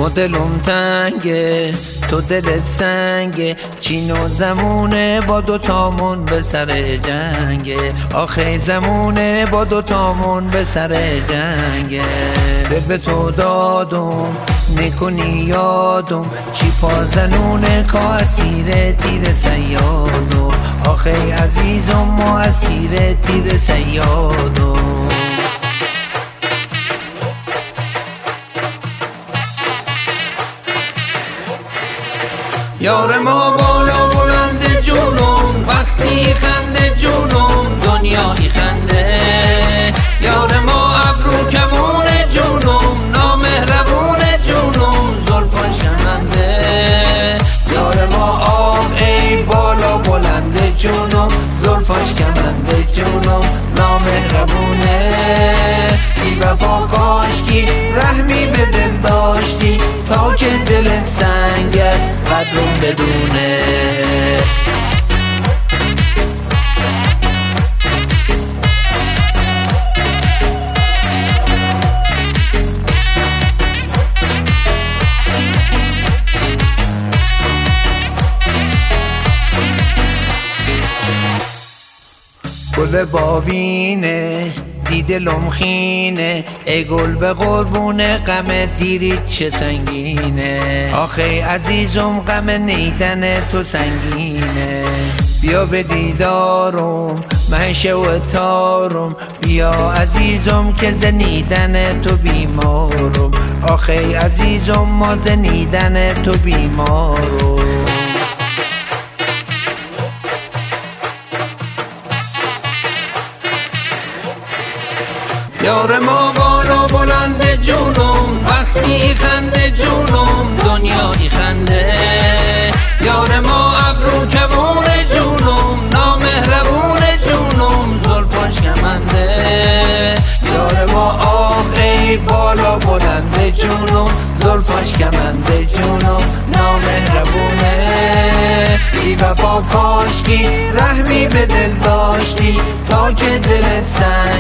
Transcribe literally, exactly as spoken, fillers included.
دلم تنگه تو دلت سنگه، چین و زمونه با دوتامون به سر جنگه. آخه زمونه با دوتامون به سر جنگه. دل به تو دادم نکنی یادم، چی پازنونه که اسیر تیر سیادم. آخه عزیزم ما اسیر تیر سیادم. یار ما بالا بلند جونم، وقتی خنده جونم دنیایی خنده. یار ما ابرو کمون جونم، نامهربون جونم زلفان شمنده. یار ما آه ای بالا بلند جونم، زلفاش کمنده جونم نامهربونه. بی وفا کاشکی رحمی به دل داشتی، تا که دلت سنگه قدرم بدونه. گل باوینه دیدلم خینه، ای گل به قربون غم دیرید چه سنگینه. آخه عزیزم غم نیدن تو سنگینه. بیا به دیدارم مهشه و تارم، بیا عزیزم که زنیدن تو بیمارم. آخه عزیزم ما زنیدن تو بیمارم. یار ما بالا بلند جونم، وقتی خنده جونم دنیایی خنده. یار ما ابرو کمون جونم، نامهربون جونم زلفاش کمنده. یار ما آه ای بالا بلند جونم، زلفاش کمنده جونم نامهربونه. بی وفا کاشکی رحمی به دل داشتی، تا که دلت سنگ